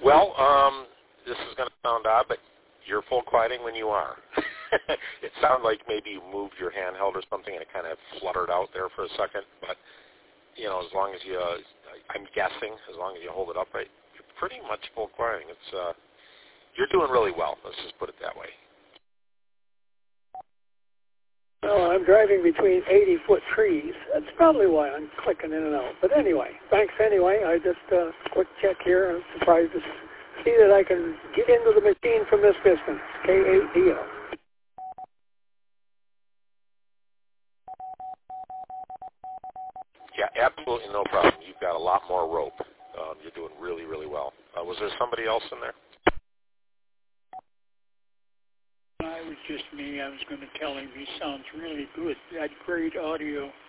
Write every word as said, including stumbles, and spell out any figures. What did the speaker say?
Well, um, this is going to sound odd, but you're full quieting when you are. It sounded like maybe you moved your handheld or something and it kind of fluttered out there for a second. But, you know, as long as you, uh, I'm guessing, as long as you hold it upright, you're pretty much full quieting. It's, uh, you're doing really well. Let's just put it that way. Well, I'm driving between eighty-foot trees. That's probably why I'm clicking in and out. But anyway, thanks anyway. I just, uh, quick check here. I'm surprised to see that I can get into the machine from this distance. K eight D L. Yeah, absolutely no problem. You've got a lot more rope. Um, you're doing really, really well. Uh, was there somebody else in there? It was just me. I was going to tell him he sounds really good. That great audio.